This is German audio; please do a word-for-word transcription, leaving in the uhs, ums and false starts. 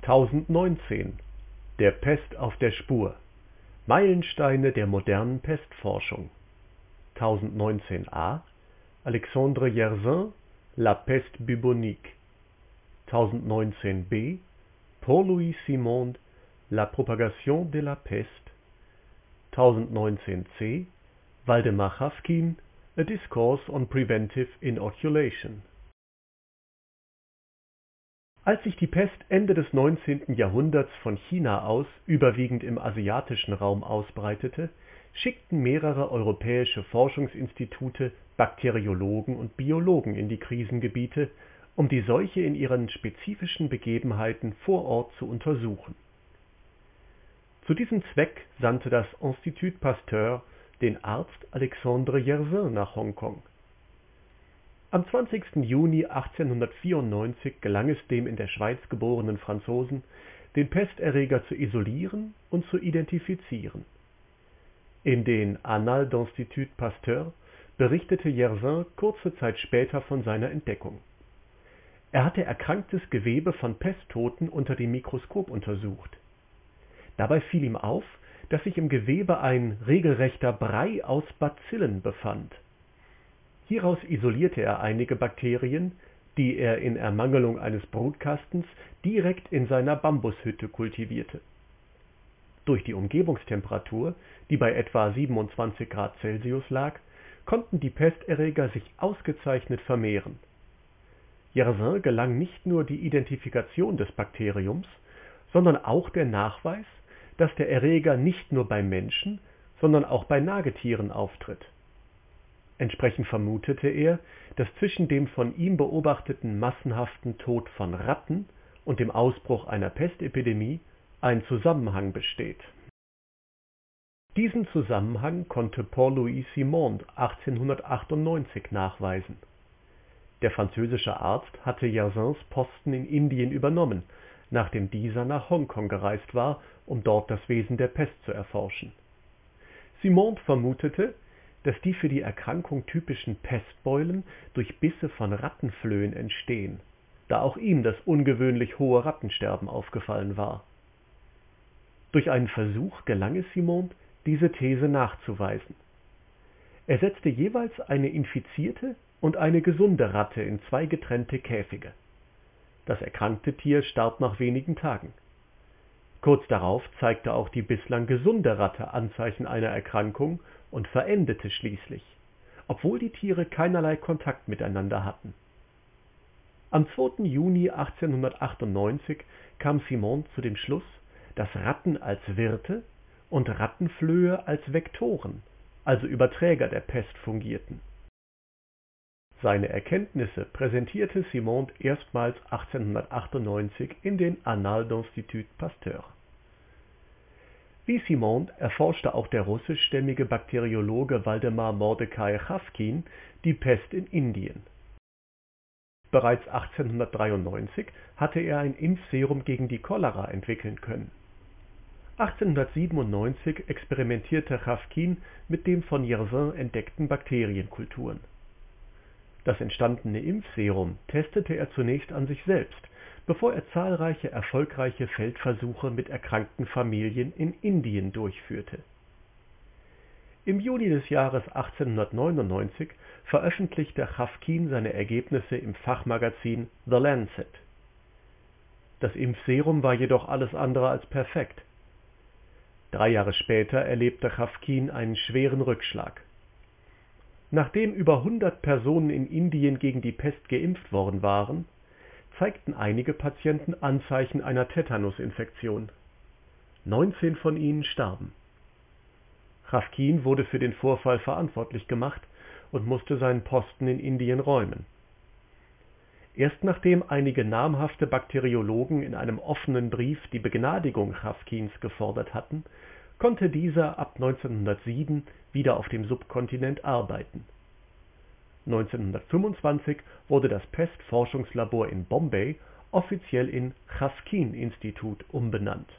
tausendneunzehn – Der Pest auf der Spur – Meilensteine der modernen Pestforschung. tausendneunzehn a – Alexandre Yersin, La peste bubonique. tausendneunzehn b – Paul-Louis Simond, La propagation de la peste. tausendneunzehn c – Waldemar Chavkin, A discourse on preventive inoculation. Als sich die Pest Ende des neunzehnten Jahrhunderts von China aus überwiegend im asiatischen Raum ausbreitete, schickten mehrere europäische Forschungsinstitute Bakteriologen und Biologen in die Krisengebiete, um die Seuche in ihren spezifischen Begebenheiten vor Ort zu untersuchen. Zu diesem Zweck sandte das Institut Pasteur den Arzt Alexandre Yersin nach Hongkong. Am zwanzigsten Juni achtzehnhundertvierundneunzig gelang es dem in der Schweiz geborenen Franzosen, den Pesterreger zu isolieren und zu identifizieren. In den Annales de l'Institut Pasteur berichtete Yersin kurze Zeit später von seiner Entdeckung. Er hatte erkranktes Gewebe von Pesttoten unter dem Mikroskop untersucht. Dabei fiel ihm auf, dass sich im Gewebe ein regelrechter Brei aus Bazillen befand. Hieraus isolierte er einige Bakterien, die er in Ermangelung eines Brutkastens direkt in seiner Bambushütte kultivierte. Durch die Umgebungstemperatur, die bei etwa siebenundzwanzig Grad Celsius lag, konnten die Pesterreger sich ausgezeichnet vermehren. Yersin gelang nicht nur die Identifikation des Bakteriums, sondern auch der Nachweis, dass der Erreger nicht nur bei Menschen, sondern auch bei Nagetieren auftritt. Entsprechend vermutete er, dass zwischen dem von ihm beobachteten massenhaften Tod von Ratten und dem Ausbruch einer Pestepidemie ein Zusammenhang besteht. Diesen Zusammenhang konnte Paul-Louis Simond achtzehnhundertachtundneunzig nachweisen. Der französische Arzt hatte Yersins Posten in Indien übernommen, nachdem dieser nach Hongkong gereist war, um dort das Wesen der Pest zu erforschen. Simond vermutete, dass die für die Erkrankung typischen Pestbeulen durch Bisse von Rattenflöhen entstehen, da auch ihm das ungewöhnlich hohe Rattensterben aufgefallen war. Durch einen Versuch gelang es Simond, diese These nachzuweisen. Er setzte jeweils eine infizierte und eine gesunde Ratte in zwei getrennte Käfige. Das erkrankte Tier starb nach wenigen Tagen. Kurz darauf zeigte auch die bislang gesunde Ratte Anzeichen einer Erkrankung und verendete schließlich, obwohl die Tiere keinerlei Kontakt miteinander hatten. Am zweiten Juni achtzehnhundertachtundneunzig kam Simond zu dem Schluss, dass Ratten als Wirte und Rattenflöhe als Vektoren, also Überträger der Pest, fungierten. Seine Erkenntnisse präsentierte Simond erstmals achtzehnhundertachtundneunzig in den Annales de l'Institut Pasteur. Wie Simond erforschte auch der russischstämmige Bakteriologe Waldemar Mordecai Chavkin die Pest in Indien. Bereits achtzehnhundertdreiundneunzig hatte er ein Impfserum gegen die Cholera entwickeln können. achtzehnhundertsiebenundneunzig experimentierte Chavkin mit dem von Yersin entdeckten Bakterienkulturen. Das entstandene Impfserum testete er zunächst an sich selbst, bevor er zahlreiche erfolgreiche Feldversuche mit erkrankten Familien in Indien durchführte. Im Juni des Jahres achtzehnhundertneunundneunzig veröffentlichte Chavkin seine Ergebnisse im Fachmagazin The Lancet. Das Impfserum war jedoch alles andere als perfekt. Drei Jahre später erlebte Chavkin einen schweren Rückschlag. Nachdem über hundert Personen in Indien gegen die Pest geimpft worden waren, zeigten einige Patienten Anzeichen einer Tetanusinfektion. neunzehn von ihnen starben. Chavkin wurde für den Vorfall verantwortlich gemacht und musste seinen Posten in Indien räumen. Erst nachdem einige namhafte Bakteriologen in einem offenen Brief die Begnadigung Chavkins gefordert hatten, konnte dieser ab neunzehnhundertsieben wieder auf dem Subkontinent arbeiten. neunzehnhundertfünfundzwanzig wurde das Pestforschungslabor in Bombay offiziell in Chavkin-Institut umbenannt